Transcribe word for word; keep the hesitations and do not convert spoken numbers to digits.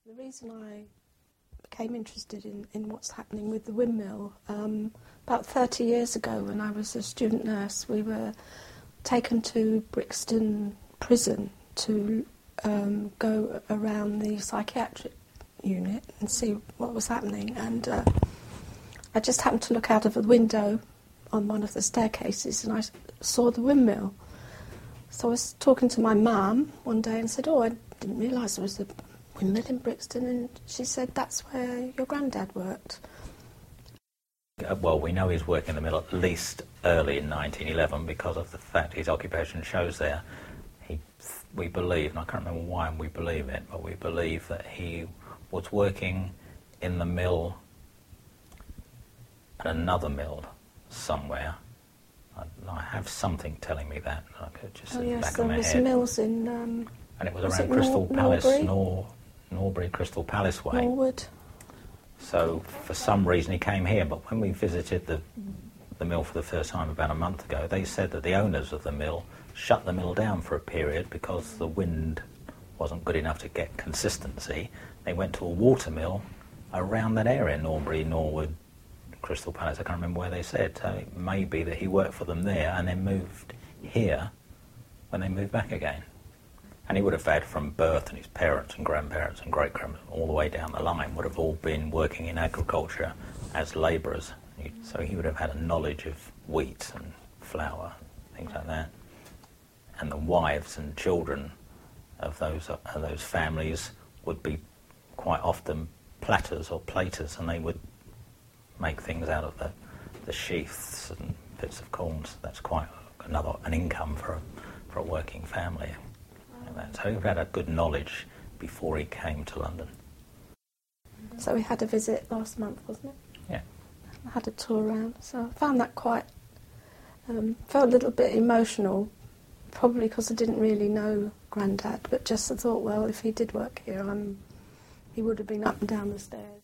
The reason I became interested in, in what's happening with the windmill, um, about thirty years ago when I was a student nurse, we were taken to Brixton Prison to um, go around the psychiatric unit and see what was happening. And uh, I just happened to look out of a window on one of the staircases and I saw the windmill. So I was talking to my mum one day and said, oh, I didn't realise there was a windmill in Brixton, and she said, that's where your granddad worked. Uh, well, we know he's working in the mill at least early in nineteen eleven because of the fact his occupation shows there. He, we believe, and I can't remember why we believe it, but we believe that he was working in the mill at another mill somewhere. I, I have something telling me that. I could just oh in the yes, back there of my was head. mills in... Um, and it was, was around it Crystal Nor- Palace, Norbury? Nor, Norbury, Crystal Palace way. Norwood. So for some reason he came here, but when we visited the, the mill for the first time about a month ago, they said that the owners of the mill shut the mill down for a period because the wind wasn't good enough to get consistency. They went to a water mill around that area, Norbury, Norwood, Crystal Palace, I can't remember where they said. So it may be that he worked for them there and then moved here when they moved back again. And he would have had from birth, and his parents and grandparents and great-grandparents all the way down the line would have all been working in agriculture as labourers. So he would have had a knowledge of wheat and flour, things like that. And the wives and children of those of those families would be quite often platters or platers, and they would make things out of the, the sheaths and bits of corn. So that's quite another an income for a, for a working family. So he had a good knowledge before he came to London. So we had a visit last month, wasn't it? Yeah. I had a tour around, so I found that quite, um, felt a little bit emotional, probably because I didn't really know Grandad, but just I thought, well, if he did work here, um, he would have been up and down the stairs.